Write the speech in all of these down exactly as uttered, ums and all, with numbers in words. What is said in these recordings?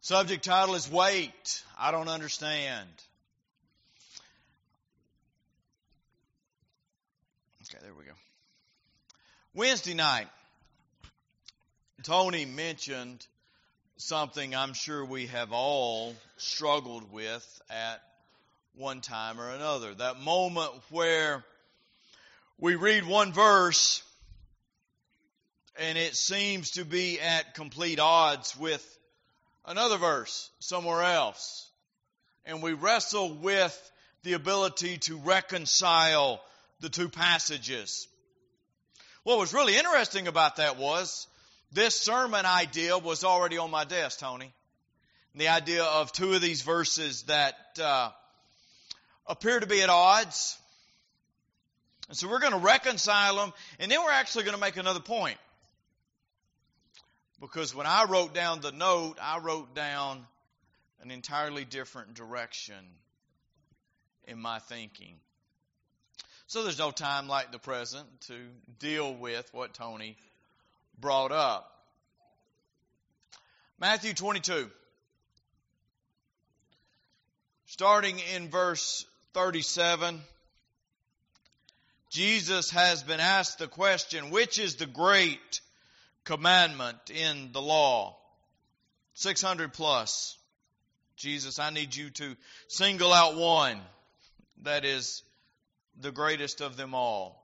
Subject title is Wait. I don't understand. Okay, there we go. Wednesday night, Tony mentioned something I'm sure we have all struggled with at one time or another. That moment where we read one verse and it seems to be at complete odds with another verse somewhere else. And we wrestle with the ability to reconcile the two passages. What was really interesting about that was this sermon idea was already on my desk, Tony. The idea of two of these verses that uh, appear to be at odds. And so we're going to reconcile them, and then we're actually going to make another point. Because when I wrote down the note, I wrote down an entirely different direction in my thinking. So there's no time like the present to deal with what Tony brought up. Matthew twenty-two. Starting in verse thirty-seven, Jesus has been asked the question, which is the great commandment in the law? six hundred plus. Jesus, I need you to single out one that is the greatest of them all.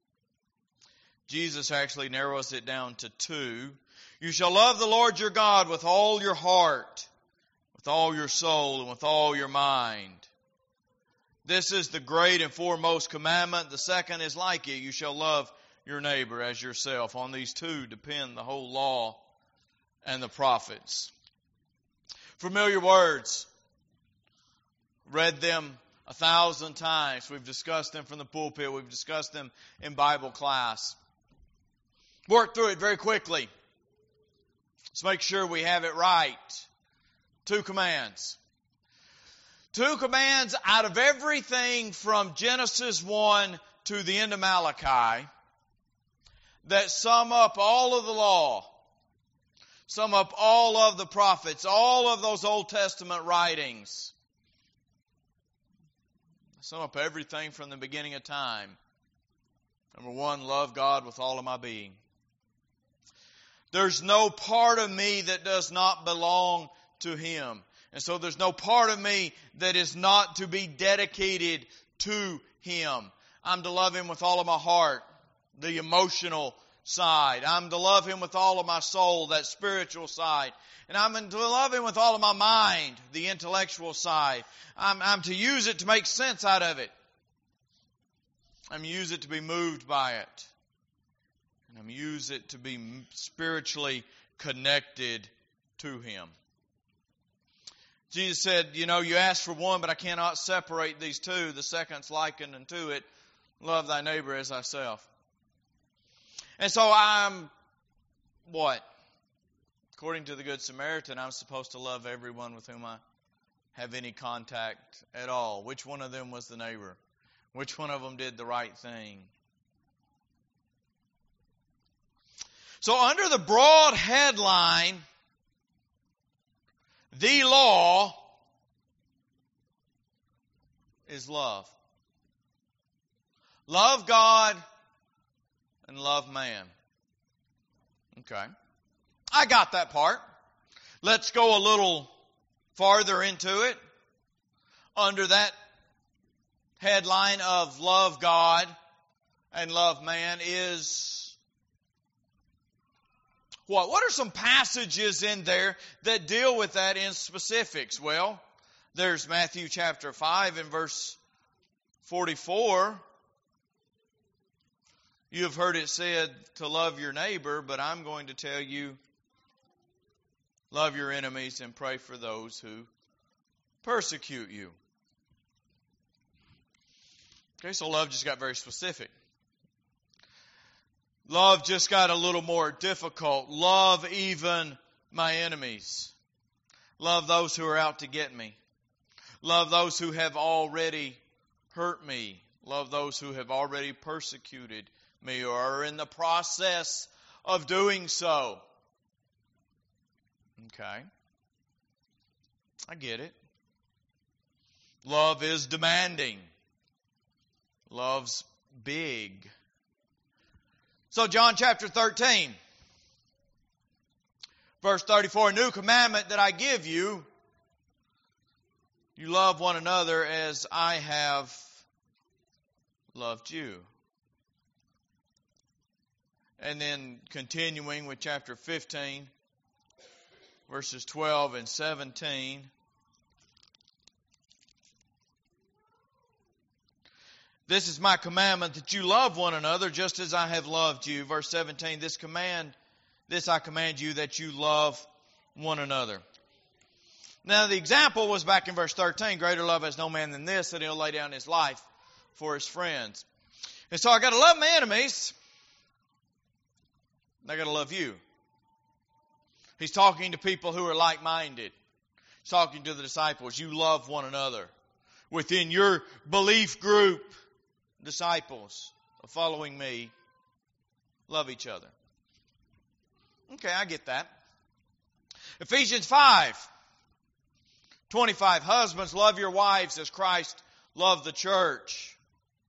Jesus actually narrows it down to two. You shall love the Lord your God with all your heart, with all your soul, and with all your mind. This is the great and foremost commandment. The second is like it. You shall love your neighbor as yourself. On these two depend the whole law and the prophets. Familiar words. Read them a thousand times. We've discussed them from the pulpit. We've discussed them in Bible class. Work through it very quickly. Let's make sure we have it right. Two commands. Two commands out of everything from Genesis one to the end of Malachi that sum up all of the law, sum up all of the prophets, all of those Old Testament writings, sum up everything from the beginning of time. Number one, love God with all of my being. There's no part of me that does not belong to Him. And so there's no part of me that is not to be dedicated to Him. I'm to love Him with all of my heart, the emotional side. I'm to love Him with all of my soul, that spiritual side. And I'm to love Him with all of my mind, the intellectual side. I'm, I'm to use it to make sense out of it. I'm to use it to be moved by it. And I'm to use it to be spiritually connected to Him. Jesus said, you know, you asked for one, but I cannot separate these two. The second's likened unto it. Love thy neighbor as thyself. And so I'm, what? According to the Good Samaritan, I'm supposed to love everyone with whom I have any contact at all. Which one of them was the neighbor? Which one of them did the right thing? So under the broad headline, the law is love. Love God and love man. Okay. I got that part. Let's go a little farther into it. Under that headline of love God and love man is what? What are some passages in there that deal with that in specifics? Well, there's Matthew chapter five and verse forty-four. You have heard it said to love your neighbor, but I'm going to tell you, love your enemies and pray for those who persecute you. Okay, so love just got very specific. Love just got a little more difficult. Love even my enemies. Love those who are out to get me. Love those who have already hurt me. Love those who have already persecuted me or are in the process of doing so. Okay. I get it. Love is demanding. Love's big. So John chapter thirteen, verse thirty-four, a new commandment that I give you, you love one another as I have loved you. And then continuing with chapter fifteen, verses twelve and seventeen. This is my commandment, that you love one another just as I have loved you. Verse seventeen, this command, this I command you, that you love one another. Now the example was back in verse thirteen, greater love has no man than this, that he'll lay down his life for his friends. And so I got to love my enemies. I got to love you. He's talking to people who are like-minded. He's talking to the disciples. You love one another. Within your belief group, disciples of following me, love each other. Okay, I get that. Ephesians five twenty-five, husbands, love your wives as Christ loved the church.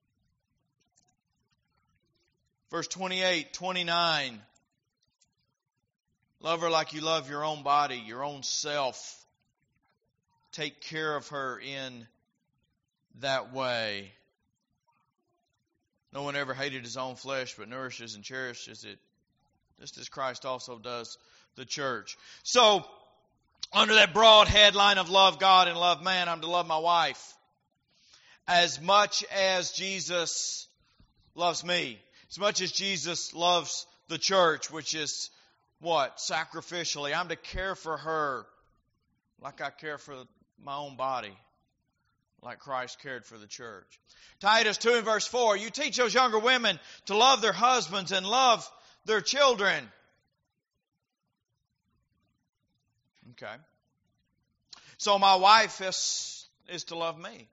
Verse twenty-eight, twenty-nine, love her like you love your own body, your own self. Take care of her in that way. No one ever hated his own flesh, but nourishes and cherishes it, just as Christ also does the church. So, under that broad headline of love God and love man, I'm to love my wife as much as Jesus loves me. As much as Jesus loves the church, which is what? Sacrificially. I'm to care for her like I care for my own body, like Christ cared for the church. Titus two and verse four, you teach those younger women to love their husbands and love their children. Okay. So my wife is, is to love me.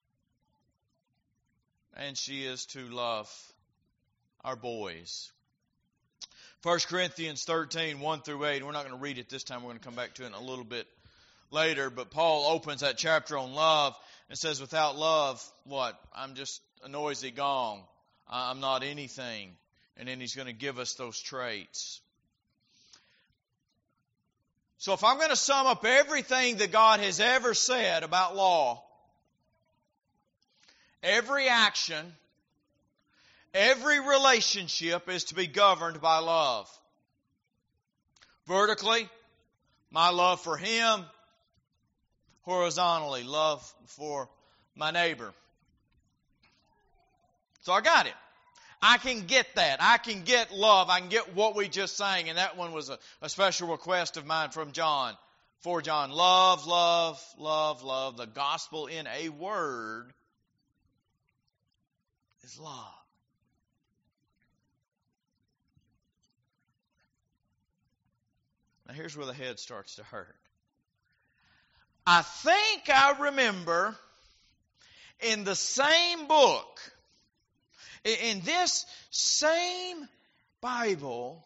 And she is to love our boys. First Corinthians thirteen, one through eight. We're not going to read it this time. We're going to come back to it in a little bit later. But Paul opens that chapter on love and says, without love, what? I'm just a noisy gong. I'm not anything. And then he's going to give us those traits. So if I'm going to sum up everything that God has ever said about law, every action, every relationship is to be governed by love. Vertically, my love for Him. Horizontally, love for my neighbor. So I got it. I can get that. I can get love. I can get what we just sang. And that one was a, a special request of mine from John. For John. Love, love, love, love. The gospel in a word is love. Now here's where the head starts to hurt. I think I remember in the same book, in this same Bible,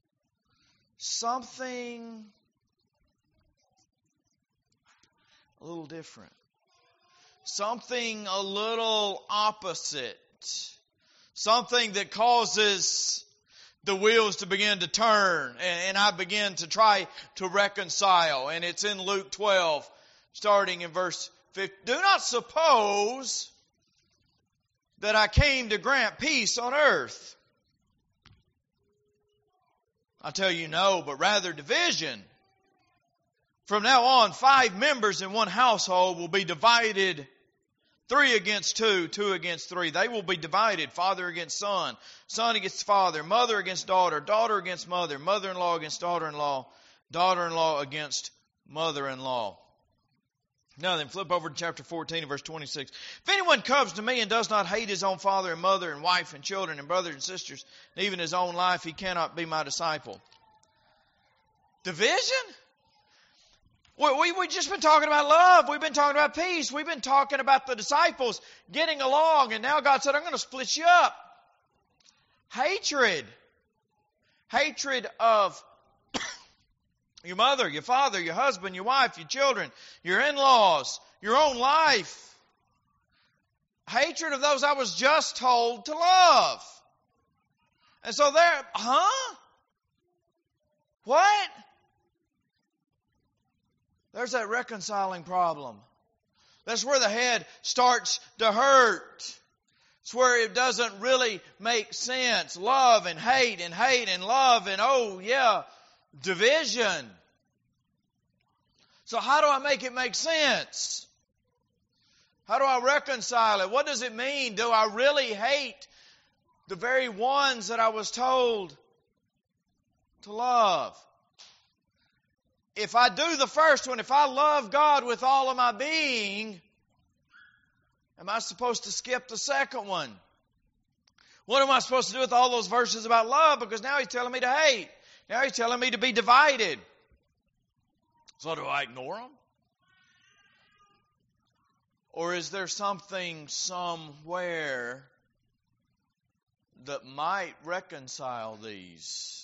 something a little different. Something a little opposite. Something that causes the wheels to begin to turn, and I begin to try to reconcile. And it's in Luke twelve, starting in verse fifty. Do not suppose that I came to grant peace on earth. I tell you no, but rather division. From now on, five members in one household will be divided, three against two, two against three. They will be divided, father against son, son against father, mother against daughter, daughter against mother, mother-in-law against daughter-in-law, daughter-in-law against mother-in-law. Now then, flip over to chapter fourteen and verse twenty-six. If anyone comes to me and does not hate his own father and mother and wife and children and brothers and sisters, and even his own life, he cannot be my disciple. Division? We, we, we've just been talking about love. We've been talking about peace. We've been talking about the disciples getting along. And now God said, I'm going to split you up. Hatred. Hatred of Your mother, your father, your husband, your wife, your children, your in-laws, your own life. Hatred of those I was just told to love. And so there, huh? What? There's that reconciling problem. That's where the head starts to hurt. It's where it doesn't really make sense. Love and hate and hate and love and, oh yeah, division. So how do I make it make sense? How do I reconcile it? What does it mean? Do I really hate the very ones that I was told to love? If I do the first one, if I love God with all of my being, am I supposed to skip the second one? What am I supposed to do with all those verses about love? Because now He's telling me to hate. Now He's telling me to be divided. So do I ignore them? Or is there something somewhere that might reconcile these?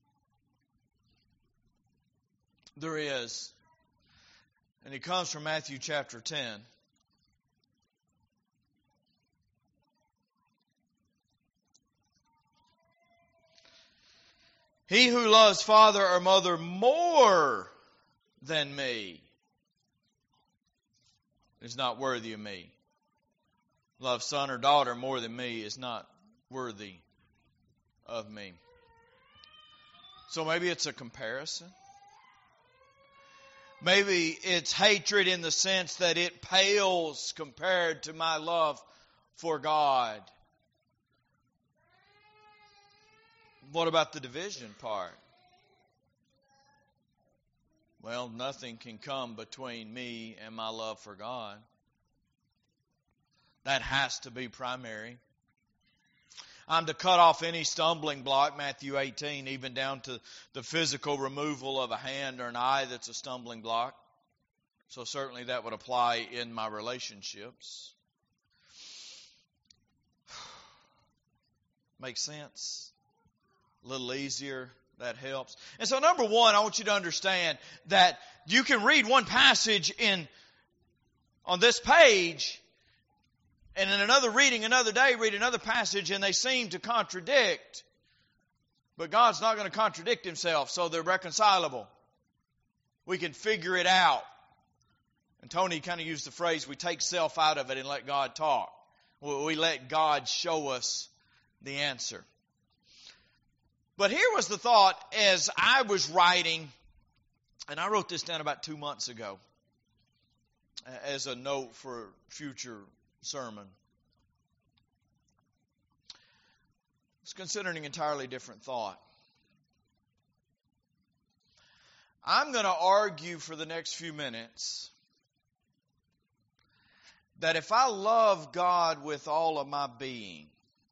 There is. And it comes from Matthew chapter ten. He who loves father or mother more than me is not worthy of me. Love son or daughter more than me is not worthy of me. So maybe it's a comparison. Maybe it's hatred in the sense that it pales compared to my love for God. What about the division part? Well, nothing can come between me and my love for God. That has to be primary. I'm to cut off any stumbling block, Matthew eighteen, even down to the physical removal of a hand or an eye that's a stumbling block. So certainly that would apply in my relationships. Makes sense? A little easier. That helps. And so number one, I want you to understand that you can read one passage in on this page, and in another reading another day, read another passage, and they seem to contradict. But God's not going to contradict Himself, so they're reconcilable. We can figure it out. And Tony kind of used the phrase, we take self out of it and let God talk. We let God show us the answer. But here was the thought as I was writing, and I wrote this down about two months ago as a note for a future sermon. I was considering an entirely different thought. I'm going to argue for the next few minutes that if I love God with all of my being,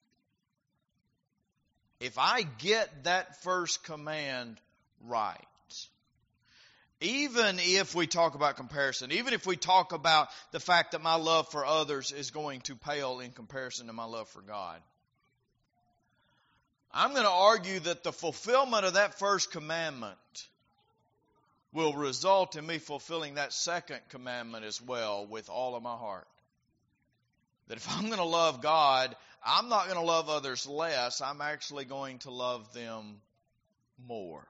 if I get that first command right, even if we talk about comparison, even if we talk about the fact that my love for others is going to pale in comparison to my love for God, I'm going to argue that the fulfillment of that first commandment will result in me fulfilling that second commandment as well with all of my heart. That if I'm going to love God, I'm not going to love others less. I'm actually going to love them more.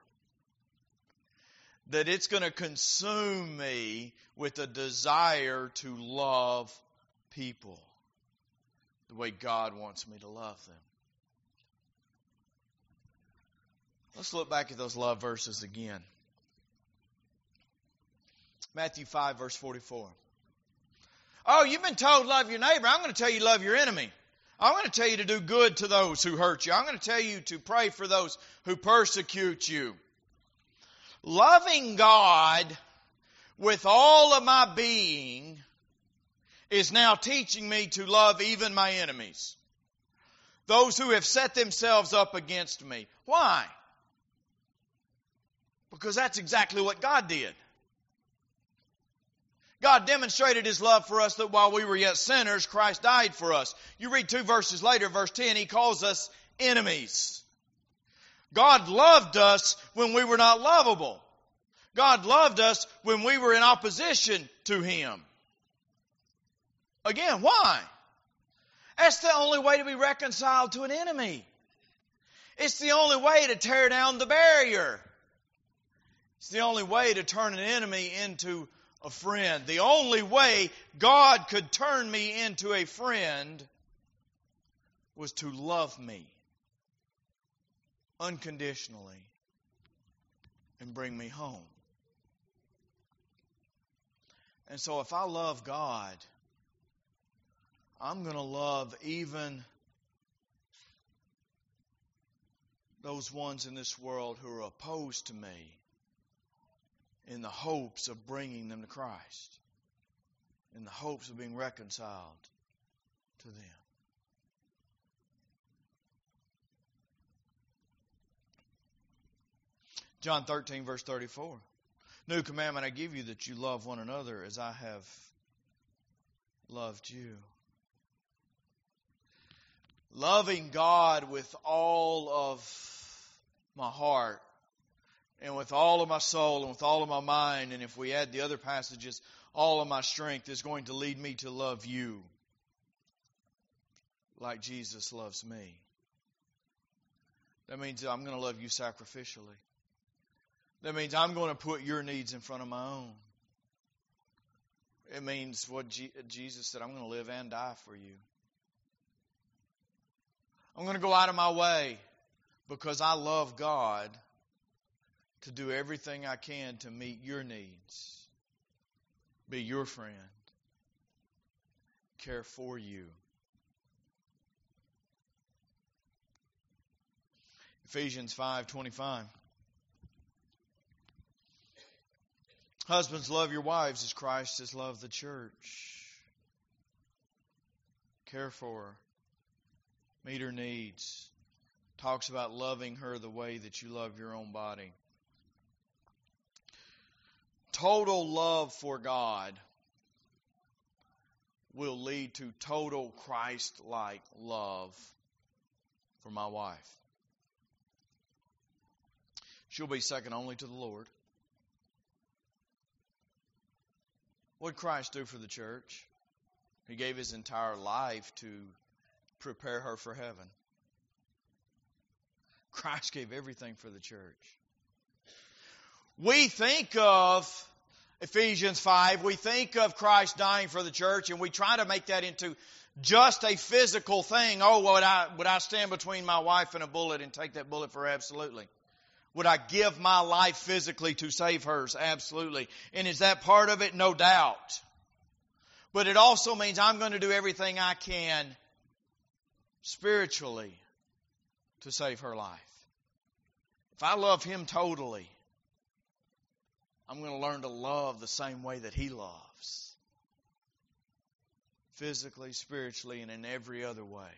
That it's going to consume me with a desire to love people the way God wants me to love them. Let's look back at those love verses again. Matthew five, verse forty-four. Oh, you've been told love your neighbor. I'm going to tell you love your enemy. I'm going to tell you to do good to those who hurt you. I'm going to tell you to pray for those who persecute you. Loving God with all of my being is now teaching me to love even my enemies. Those who have set themselves up against me. Why? Because that's exactly what God did. God demonstrated His love for us that while we were yet sinners, Christ died for us. You read two verses later, verse ten, He calls us enemies. God loved us when we were not lovable. God loved us when we were in opposition to Him. Again, why? That's the only way to be reconciled to an enemy. It's the only way to tear down the barrier. It's the only way to turn an enemy into a friend. The only way God could turn me into a friend was to love me unconditionally and bring me home. And so if I love God, I'm going to love even those ones in this world who are opposed to me in the hopes of bringing them to Christ, in the hopes of being reconciled to them. John thirteen, verse thirty-four. New commandment I give you, that you love one another as I have loved you. Loving God with all of my heart and with all of my soul and with all of my mind, and if we add the other passages, all of my strength, is going to lead me to love you like Jesus loves me. That means I'm going to love you sacrificially. That means I'm going to put your needs in front of my own. It means what G- Jesus said, I'm going to live and die for you. I'm going to go out of my way because I love God to do everything I can to meet your needs, be your friend, care for you. Ephesians five twenty-five. Husbands, love your wives as Christ has loved the church. Care for her. Meet her needs. Talks about loving her the way that you love your own body. Total love for God will lead to total Christ-like love for my wife. She'll be second only to the Lord. What did Christ do for the church? He gave His entire life to prepare her for heaven. Christ gave everything for the church. We think of Ephesians five, we think of Christ dying for the church, and we try to make that into just a physical thing. Oh, would I, would I stand between my wife and a bullet and take that bullet for her? Absolutely. Would I give my life physically to save hers? Absolutely. And is that part of it? No doubt. But it also means I'm going to do everything I can spiritually to save her life. If I love Him totally, I'm going to learn to love the same way that He loves. Physically, spiritually, and in every other way.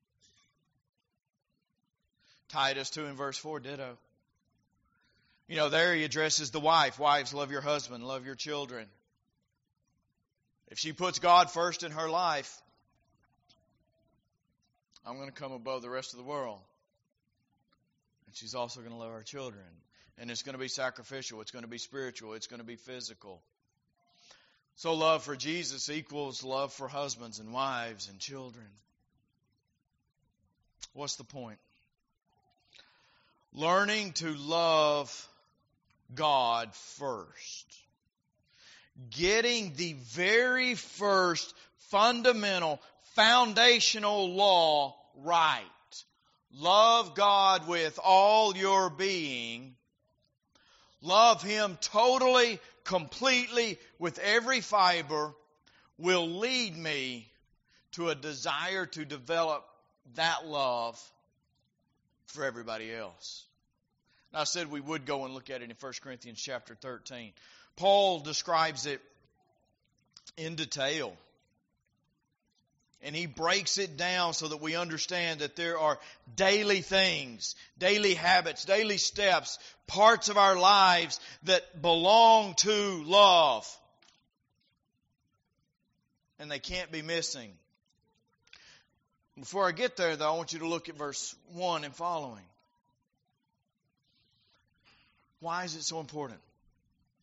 Titus two and verse four, ditto. You know, there he addresses the wife. Wives, love your husband, love your children. If she puts God first in her life, I'm going to come above the rest of the world. And she's also going to love our children. And it's going to be sacrificial. It's going to be spiritual. It's going to be physical. So love for Jesus equals love for husbands and wives and children. What's the point? Learning to love God first. Getting the very first fundamental, foundational law right. Love God with all your being. Love Him totally, completely, with every fiber, will lead me to a desire to develop that love for everybody else. Now, I said we would go and look at it in First Corinthians chapter thirteen. Paul describes it in detail. And he breaks it down so that we understand that there are daily things, daily habits, daily steps, parts of our lives that belong to love. And they can't be missing. Before I get there, though, I want you to look at verse one and following. Why is it so important?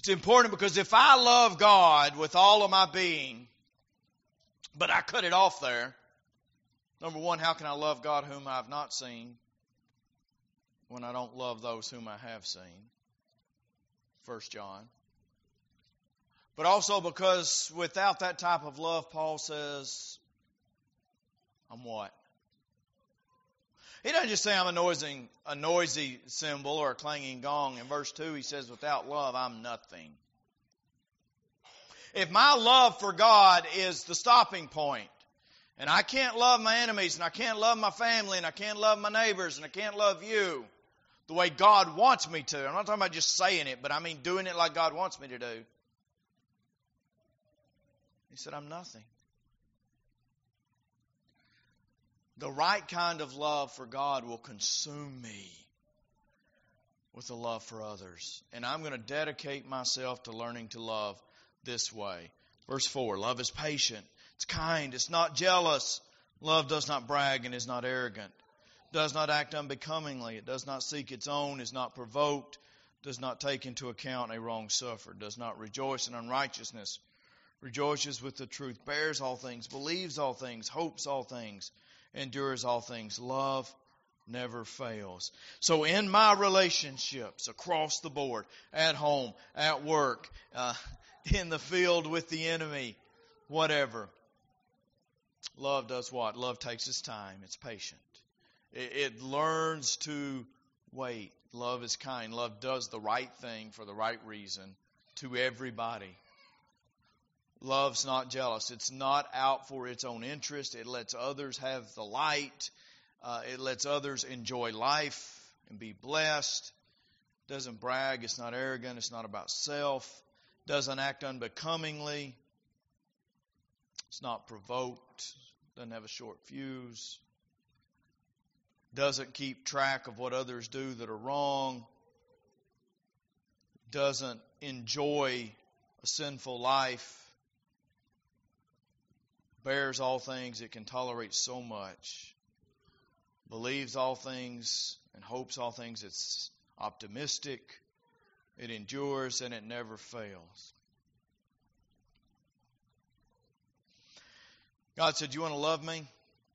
It's important because if I love God with all of my being, but I cut it off there, number one, how can I love God whom I have not seen when I don't love those whom I have seen? First John. But also because without that type of love, Paul says, I'm what? He doesn't just say I'm a noisy, a noisy cymbal or a clanging gong. In verse two, he says, without love, I'm nothing. If my love for God is the stopping point, and I can't love my enemies, and I can't love my family, and I can't love my neighbors, and I can't love you the way God wants me to. I'm not talking about just saying it, but I mean doing it like God wants me to do. He said, I'm nothing. The right kind of love for God will consume me with a love for others. And I'm going to dedicate myself to learning to love this way. Verse four, love is patient. It's kind. It's not jealous. Love does not brag and is not arrogant. Does not act unbecomingly. It does not seek its own, is not provoked, does not take into account a wrong suffered, does not rejoice in unrighteousness, rejoices with the truth, bears all things, believes all things, hopes all things, endures all things. Love never fails. So in my relationships across the board, at home, at work, uh, in the field with the enemy, whatever, love does what? Love takes its time. It's patient. It, it learns to wait. Love is kind. Love does the right thing for the right reason to everybody. Love's not jealous. It's not out for its own interest. It lets others have the light. Uh, it lets others enjoy life and be blessed. Doesn't brag. It's not arrogant. It's not about self. Doesn't act unbecomingly. It's not provoked. Doesn't have a short fuse. Doesn't keep track of what others do that are wrong. Doesn't enjoy a sinful life. Bears all things. It can tolerate so much. Believes all things and hopes all things. It's optimistic. It endures and it never fails. God said, you want to love me?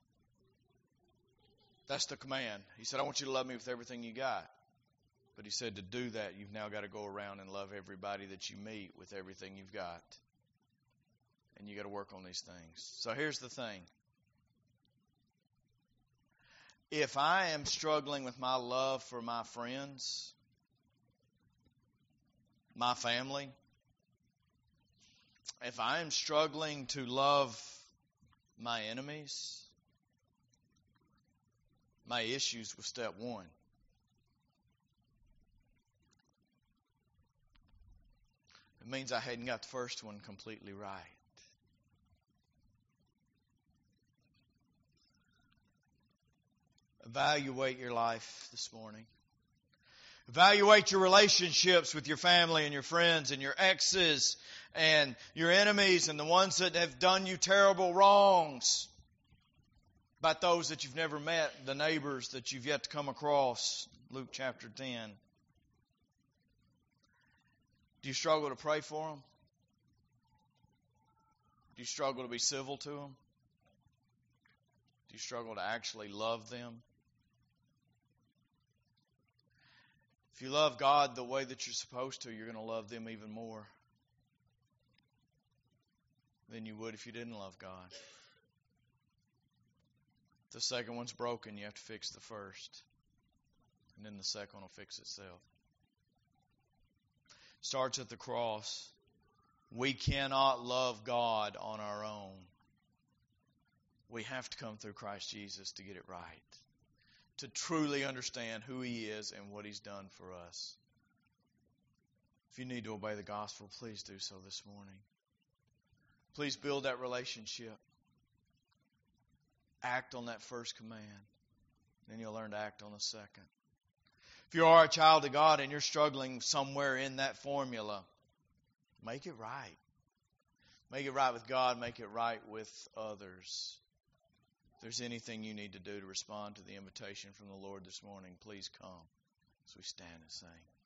That's the command. He said, I want you to love me with everything you got. But he said to do that, you've now got to go around and love everybody that you meet with everything you've got. And you got to work on these things. So here's the thing. If I am struggling with my love for my friends, my family, if I am struggling to love my enemies, my issues with step one, it means I hadn't got the first one completely right. Evaluate your life this morning. Evaluate your relationships with your family and your friends and your exes and your enemies and the ones that have done you terrible wrongs. About those that you've never met, the neighbors that you've yet to come across. Luke chapter ten. Do you struggle to pray for them? Do you struggle to be civil to them? Do you struggle to actually love them? If you love God the way that you're supposed to, you're going to love them even more than you would if you didn't love God. If the second one's broken, you have to fix the first. And then the second one will fix itself. Starts at the cross. We cannot love God on our own. We have to come through Christ Jesus to get it right. To truly understand who He is and what He's done for us. If you need to obey the gospel, please do so this morning. Please build that relationship. Act on that first command. Then you'll learn to act on the second. If you are a child of God and you're struggling somewhere in that formula, make it right. Make it right with God. Make it right with others. If there's anything you need to do to respond to the invitation from the Lord this morning, please come as we stand and sing.